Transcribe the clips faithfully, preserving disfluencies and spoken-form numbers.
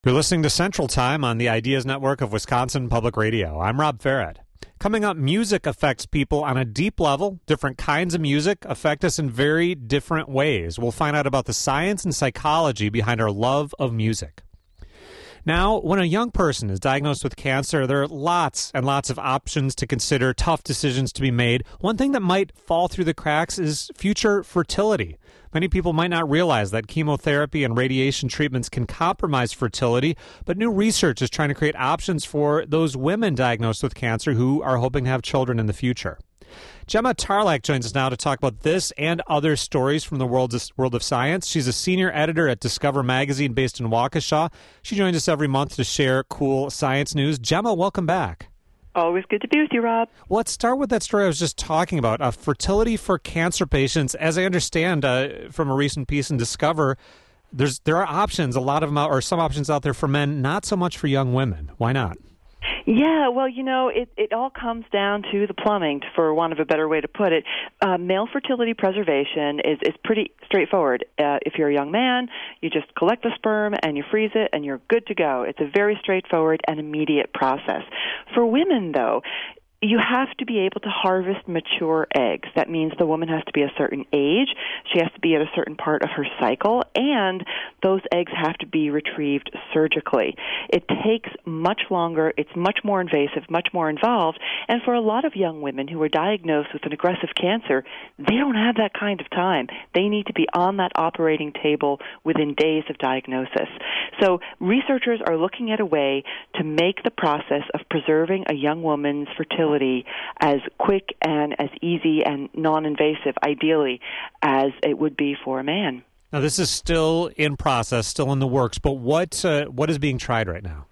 You're listening to Central Time on the Ideas Network of Wisconsin Public Radio. I'm Rob Farrett. Coming up, music affects people on a deep level. Different kinds of music affect us in very different ways. We'll find out about the science and psychology behind our love of music. Now, when a young person is diagnosed with cancer, there are lots and lots of options to consider, tough decisions to be made. One thing that might fall through the cracks is future fertility. Many people might not realize that chemotherapy and radiation treatments can compromise fertility, but new research is trying to create options for those women diagnosed with cancer who are hoping to have children in the future. Gemma Tarlak joins us now to talk about this and other stories from the world of, world of science. She's a senior editor at Discover Magazine based in Waukesha. She joins us every month to share cool science news. Gemma, welcome back. Always good to be with you, Rob. Well, let's start with that story I was just talking about, uh, fertility for cancer patients. As I understand uh, from a recent piece in Discover, there's there are options, a lot of them, out, or some options out there for men, not so much for young women. Why not? Yeah, well, you know, it, it all comes down to the plumbing, for want of a better way to put it. Uh, male fertility preservation is, is pretty straightforward. Uh, if you're a young man, you just collect the sperm and you freeze it and you're good to go. It's a very straightforward and immediate process. For women, though, you have to be able to harvest mature eggs. That means the woman has to be a certain age, she has to be at a certain part of her cycle, and those eggs have to be retrieved surgically. It takes much longer, it's much more invasive, much more involved, and for a lot of young women who are diagnosed with an aggressive cancer, they don't have that kind of time. They need to be on that operating table within days of diagnosis. So researchers are looking at a way to make the process of preserving a young woman's fertility as quick and as easy and non-invasive, ideally, as it would be for a man. Now, this is still in process, still in the works, but what uh, what is being tried right now?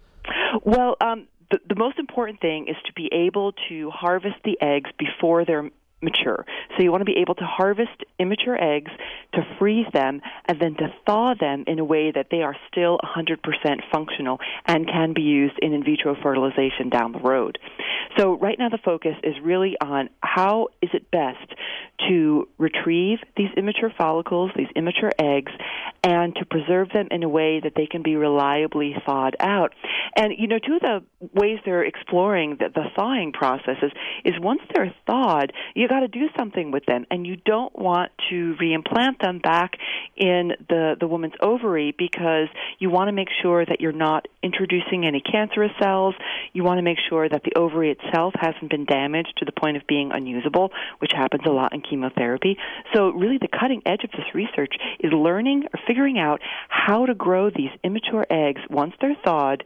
Well, um, the, the most important thing is to be able to harvest the eggs before they're mature. So you want to be able to harvest immature eggs, to freeze them, and then to thaw them in a way that they are still one hundred percent functional and can be used in in vitro fertilization down the road. So right now the focus is really on how is it best to retrieve these immature follicles, these immature eggs, and to preserve them in a way that they can be reliably thawed out. And, you know, two of the ways they're exploring the, the thawing processes is once they're thawed, you got to do something with them, and you don't want to reimplant them back in the, the woman's ovary because you want to make sure that you're not introducing any cancerous cells. You want to make sure that the ovary itself hasn't been damaged to the point of being unusable, which happens a lot in chemotherapy. So really the cutting edge of this research is learning or figuring out how to grow these immature eggs once they're thawed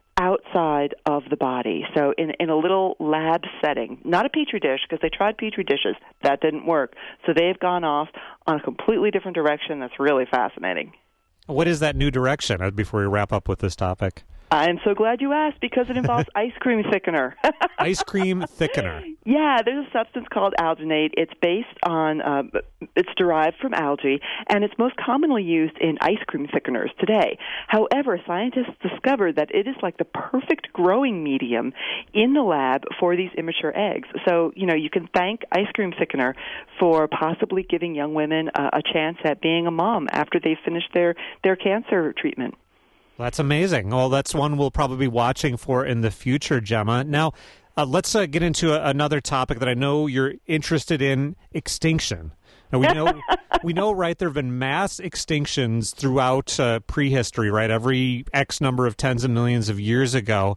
outside of the body, so in in a little lab setting, not a petri dish, because they tried petri dishes. That didn't work. So they've gone off on a completely different direction that's really fascinating. What is that new direction, uh, before we wrap up with this topic? I'm so glad you asked, because it involves ice cream thickener. Ice cream thickener. Yeah, there's a substance called alginate. It's based on, uh, it's derived from algae, and it's most commonly used in ice cream thickeners today. However, scientists discovered that it is like the perfect growing medium in the lab for these immature eggs. So, you know, you can thank ice cream thickener for possibly giving young women a, a chance at being a mom after they've finished their, their cancer treatment. That's amazing. Well, that's one we'll probably be watching for in the future, Gemma. Now, uh, let's uh, get into a, another topic that I know you're interested in, extinction. Now, we know, we know, right, there have been mass extinctions throughout uh, prehistory, right, every X number of tens of millions of years ago.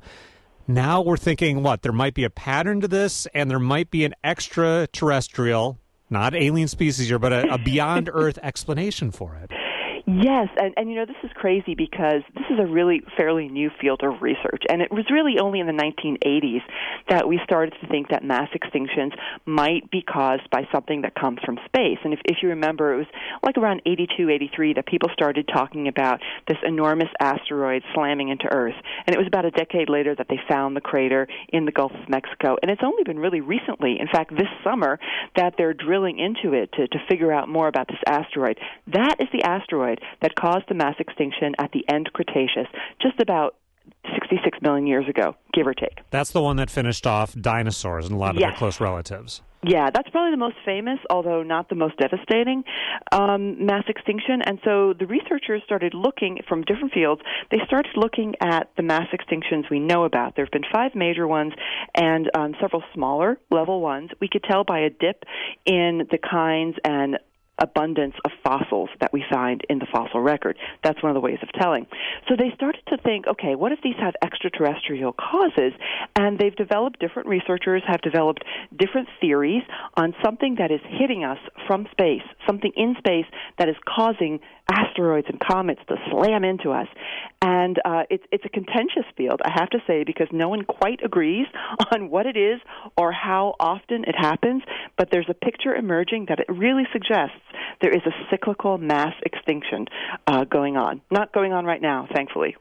Now we're thinking, what, there might be a pattern to this, and there might be an extraterrestrial, not alien species here, but a, a beyond-Earth explanation for it. Yes, and, and you know, this is crazy because this is a really fairly new field of research, and it was really only in the nineteen eighties that we started to think that mass extinctions might be caused by something that comes from space. And if, if you remember, it was like around eighty-two, eighty-three that people started talking about this enormous asteroid slamming into Earth, and it was about a decade later that they found the crater in the Gulf of Mexico, and it's only been really recently, in fact this summer, that they're drilling into it to, to figure out more about this asteroid. That is the asteroid that caused the mass extinction at the end Cretaceous, just about sixty-six million years ago, give or take. That's the one that finished off dinosaurs and a lot of yes. their close relatives. Yeah, that's probably the most famous, although not the most devastating, um, mass extinction. And so the researchers started looking from different fields. They started looking at the mass extinctions we know about. There have been five major ones and um, several smaller level ones. We could tell by a dip in the kinds and abundance of fossils that we find in the fossil record. That's one of the ways of telling. So they started to think, okay, what if these have extraterrestrial causes? And they've developed, different researchers have developed different theories on something that is hitting us from space, something in space that is causing asteroids and comets to slam into us. And uh, it's, it's a contentious field, I have to say, because no one quite agrees on what it is or how often it happens, but there's a picture emerging that it really suggests there is a cyclical mass extinction uh, going on. Not going on right now, thankfully.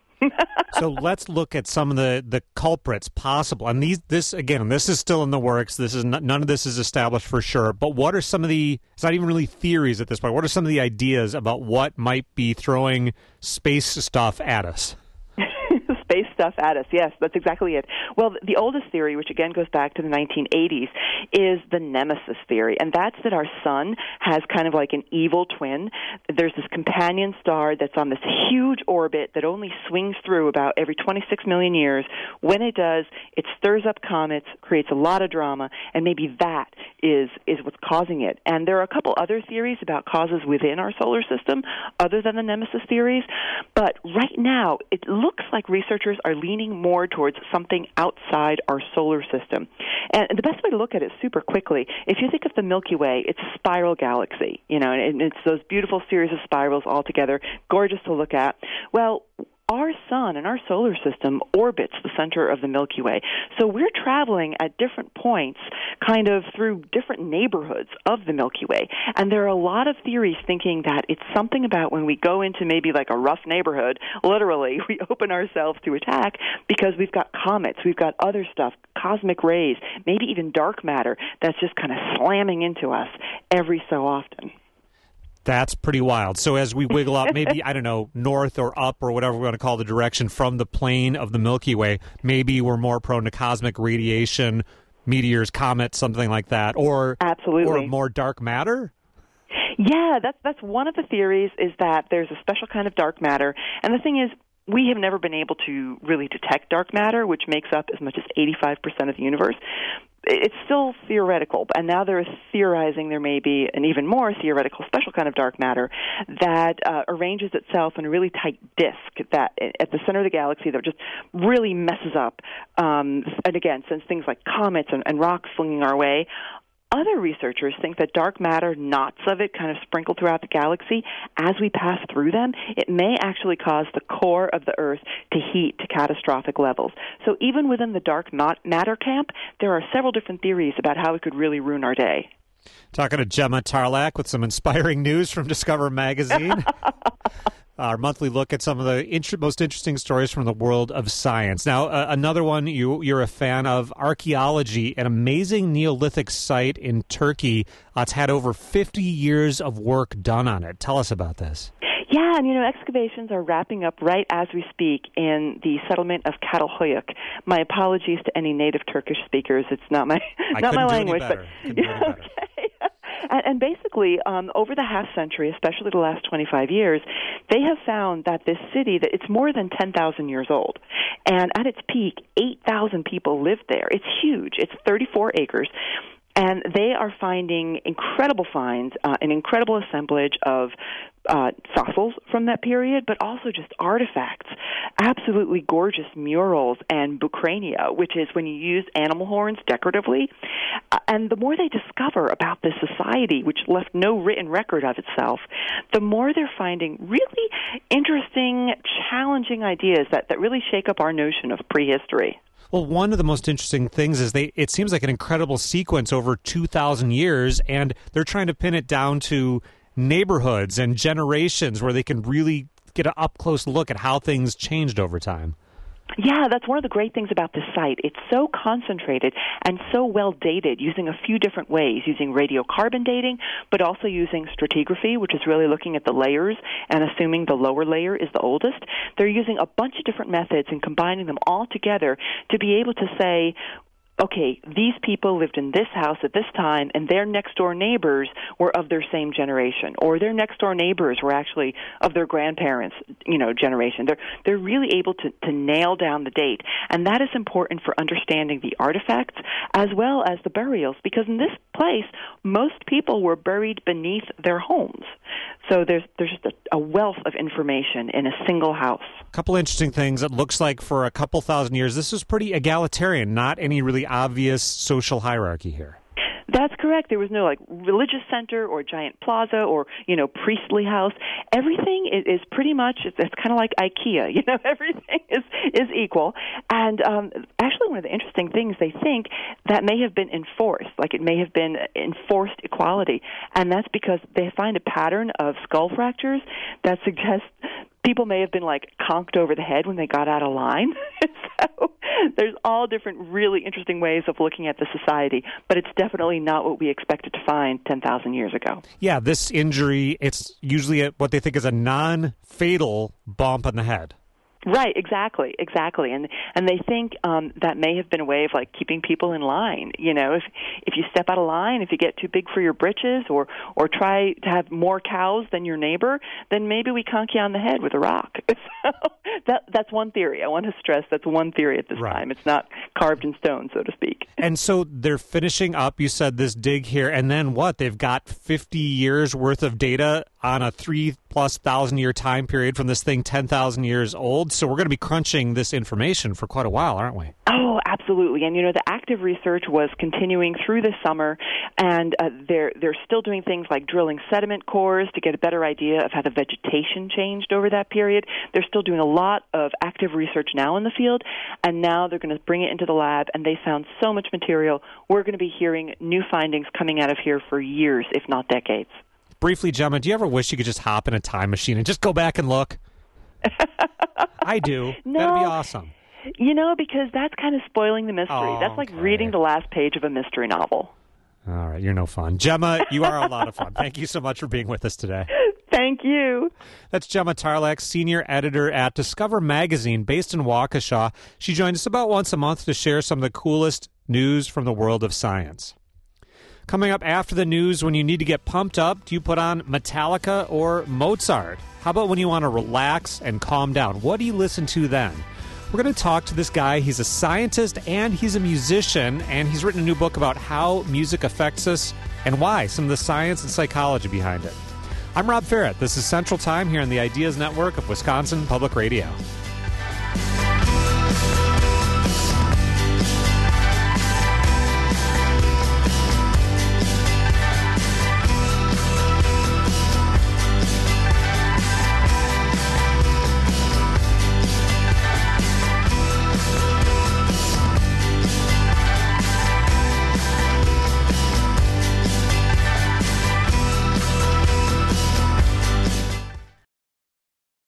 So let's look at some of the, the culprits possible. And these, this again, this is still in the works. This is not, none of this is established for sure. But what are some of the? It's not even really theories at this point. What are some of the ideas about what might be throwing space stuff at us? Space stuff at us, yes, that's exactly it. Well, the oldest theory, which again goes back to the nineteen eighties, is the nemesis theory, and that's that our sun has kind of like an evil twin. There's this companion star that's on this huge orbit that only swings through about every twenty-six million years. When it does, it stirs up comets, creates a lot of drama, and maybe that is, is what's causing it. And there are a couple other theories about causes within our solar system other than the nemesis theories, but right now it looks like researchers are leaning more towards something outside our solar system. And the best way to look at it super quickly, if you think of the Milky Way, it's a spiral galaxy, you know, and it's those beautiful series of spirals all together, gorgeous to look at. Well, our sun and our solar system orbits the center of the Milky Way. So we're traveling at different points kind of through different neighborhoods of the Milky Way. And there are a lot of theories thinking that it's something about when we go into maybe like a rough neighborhood, literally, we open ourselves to attack because we've got comets, we've got other stuff, cosmic rays, maybe even dark matter that's just kind of slamming into us every so often. That's pretty wild. So as we wiggle up, maybe, I don't know, north or up or whatever we're going to call the direction from the plane of the Milky Way, maybe we're more prone to cosmic radiation, meteors, comets, something like that, or Absolutely. or more dark matter? Yeah, that's that's one of the theories, is that there's a special kind of dark matter. And the thing is, we have never been able to really detect dark matter, which makes up as much as eighty-five percent of the universe. It's still theoretical, and now they're theorizing there may be an even more theoretical special kind of dark matter that uh, arranges itself in a really tight disk that at the center of the galaxy that just really messes up, um, and again, since things like comets and, and rocks flinging our way. Other researchers think that dark matter, knots of it kind of sprinkled throughout the galaxy, as we pass through them, it may actually cause the core of the Earth to heat to catastrophic levels. So even within the dark matter camp, there are several different theories about how it could really ruin our day. Talking to Gemma Tarlak with some inspiring news from Discover Magazine. Our monthly look at some of the int- most interesting stories from the world of science. Now, uh, another one you, you're a fan of, archaeology, an amazing Neolithic site in Turkey. Uh, it's had over fifty years of work done on it. Tell us about this. Yeah, and you know, excavations are wrapping up right as we speak in the settlement of Catalhoyuk. My apologies to any native Turkish speakers. It's not my I not my language, but yeah, okay. And, and basically, um, over the half century, especially the last twenty-five years, they have found that this city, that it's more than ten thousand years old. And at its peak, eight thousand people lived there. It's huge. It's thirty-four acres. And they are finding incredible finds, uh, an incredible assemblage of uh, fossils from that period, but also just artifacts, absolutely gorgeous murals and bucrania, which is when you use animal horns decoratively. Uh, and the more they discover about this society, which left no written record of itself, the more they're finding really interesting, challenging ideas that, that really shake up our notion of prehistory. Well, one of the most interesting things is they it seems like an incredible sequence over two thousand years, and they're trying to pin it down to neighborhoods and generations where they can really get an up-close look at how things changed over time. Yeah, that's one of the great things about this site. It's so concentrated and so well dated using a few different ways, using radiocarbon dating, but also using stratigraphy, which is really looking at the layers and assuming the lower layer is the oldest. They're using a bunch of different methods and combining them all together to be able to say, okay, these people lived in this house at this time, and their next-door neighbors were of their same generation, or their next-door neighbors were actually of their grandparents', you know, generation. They're they're really able to, to nail down the date, and that is important for understanding the artifacts as well as the burials, because in this place, most people were buried beneath their homes. So there's there's just a, a wealth of information in a single house. A couple interesting things. It looks like for a couple thousand years, this was pretty egalitarian, not any really obvious social hierarchy here. That's correct. There was no like religious center or giant plaza or, you know, priestly house. Everything is, is pretty much, it's, it's kind of like IKEA, you know, everything is, is equal. And um, actually one of the interesting things, they think that may have been enforced, like it may have been enforced equality. And that's because they find a pattern of skull fractures that suggests people may have been like conked over the head when they got out of line. So there's all different really interesting ways of looking at the society, but it's definitely not what we expected to find ten thousand years ago. Yeah, this injury, it's usually a, what they think is a non-fatal bump on the head. Right, exactly, exactly, and and they think um, that may have been a way of like keeping people in line. You know, if if you step out of line, if you get too big for your britches, or or try to have more cows than your neighbor, then maybe we conk you on the head with a rock. So that that's one theory. I want to stress that's one theory at this right. time. It's not carved in stone, so to speak. And so they're finishing up. You said this dig here, and then what? They've got fifty years worth of data on a three plus thousand year time period from this thing ten thousand years old. So we're going to be crunching this information for quite a while, aren't we? Oh, absolutely. And, you know, the active research was continuing through the summer, and uh, they're, they're still doing things like drilling sediment cores to get a better idea of how the vegetation changed over that period. They're still doing a lot of active research now in the field, and now they're going to bring it into the lab, and they found so much material. We're going to be hearing new findings coming out of here for years, if not decades. Briefly, Gemma, do you ever wish you could just hop in a time machine and just go back and look? I do. No. That'd be awesome. You know, because that's kind of spoiling the mystery. Oh, that's like okay. reading the last page of a mystery novel. All right, you're no fun. Gemma, you are a lot of fun. Thank you so much for being with us today. Thank you. That's Gemma Tarlak, senior editor at Discover Magazine, based in Waukesha. She joins us about once a month to share some of the coolest news from the world of science. Coming up after the news, when you need to get pumped up, do you put on Metallica or Mozart? How about when you want to relax and calm down? What do you listen to then? We're going to talk to this guy. He's a scientist and he's a musician, and he's written a new book about how music affects us and why, some of the science and psychology behind it. I'm Rob Ferrett. This is Central Time here on the Ideas Network of Wisconsin Public Radio.